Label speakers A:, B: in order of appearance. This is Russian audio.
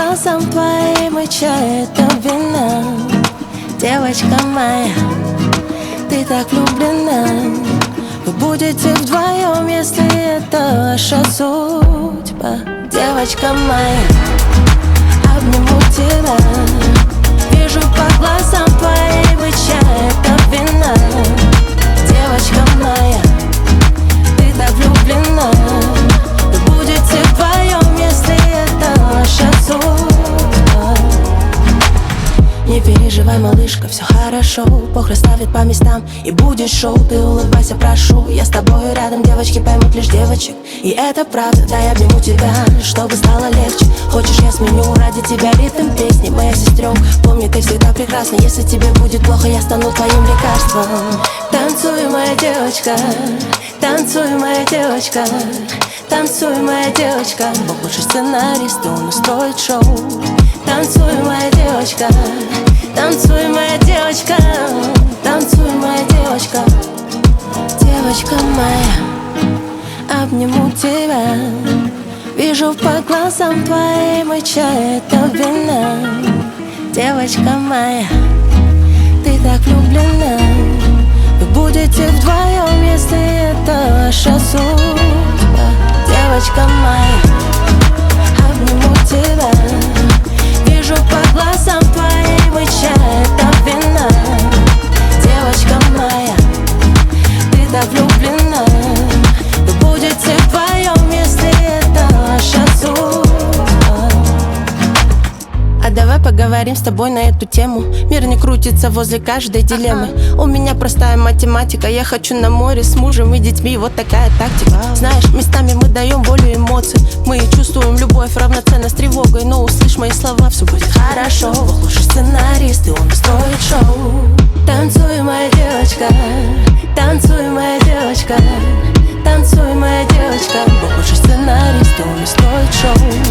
A: глазам твоим, и чай это вина. Девочка моя, ты так влюблена. Вы будете вдвоем, если это ваша судьба. Девочка моя, обниму тебя. Вижу по глазам твоим, и чай это вина. Девочка моя, ты так влюблена. Вы будете вдвоем, если это ваша судьба. Не переживай, малышка, все хорошо. Бог расставит по местам и будет шоу. Ты улыбайся, прошу, я с тобой рядом. Девочки поймут лишь девочек, и это правда. Дай обниму тебя, чтобы стало легче. Хочешь, я сменю ради тебя ритм песни. Моя сестренка, помни, ты всегда прекрасна. Если тебе будет плохо, я стану твоим лекарством. Танцуй, моя девочка, танцуй, моя девочка, танцуй, моя девочка. Бог лучший сценарист, и он устроит шоу. Танцуй, моя девочка, танцуй, моя девочка, танцуй, моя девочка. Девочка моя, обниму тебя. Вижу по глазам твоим, и чай это вина. Девочка моя, ты так влюблена. Вы будете вдвоем, если это ваша судьба. Девочка моя, обниму тебя. Вижу по глазам твоим, и чай это вина. Девочка моя, ты так влюблена. Вы будете вдвоем, если это ваша судьба. А давай поговорим с тобой на эту тему. Мир не крутится возле каждой дилеммы. У меня простая математика. Я хочу на море с мужем и детьми. Вот такая тактика. Знаешь, местами мы даем волю эмоций. Мы чувствуем любовь равноценно с тревогой. Но услышь мои слова, все будет хорошо. Бог лучший сценарист, и он устроит шоу. Танцуй, моя девочка, танцуй, моя девочка, танцуй, моя девочка. Бог лучший сценарист, и он устроит шоу.